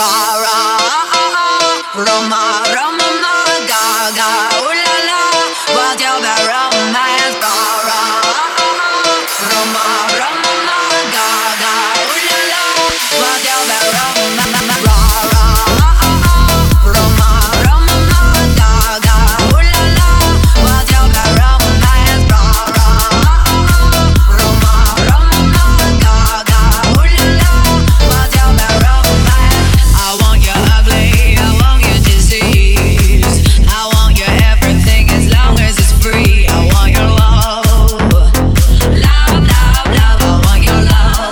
Roma, Roma, Gaga, ooh la la, what's your bad romance? Roma, Roma, Gaga, ooh la la, what's your bad romance? Roma, Roma, Gaga, ooh la la, what's your bad romance? Roma, Roma, Gaga, ooh la la, what's your bad romance? I want you ugly, I want you disease, I want you everything as long as it's free. I want your love, love, love, love. I want your love.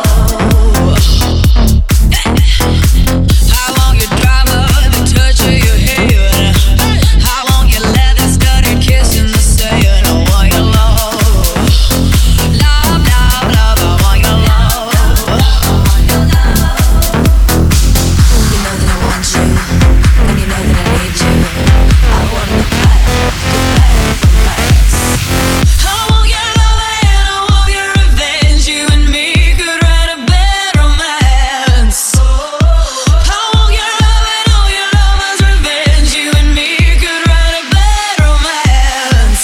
I want your drama, the touch of your hair. I want your leather studded kiss in the sand. I want your love, love, love, love. I want your love. You know that I want you, and you know that I need you. I want the romance. I want your love and I want your revenge. You and me could write a bad romance. I want your love and all your lovers' revenge. You and me could write a bad romance.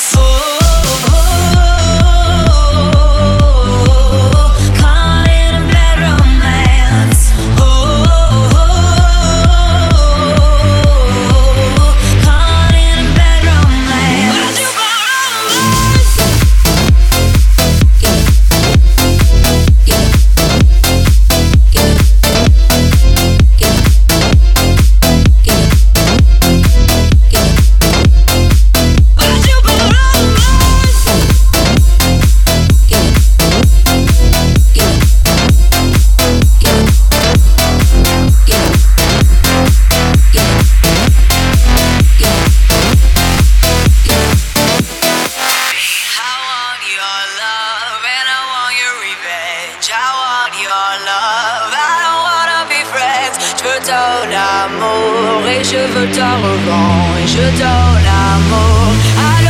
Call it a bad romance. Call it a bad romance. What's your bad romance? What's your bad romance? I want your love and I want your revenge. I want your love, I don't wanna be friends. Je veux ton amour et je veux ton revanche. Je veux ton amour.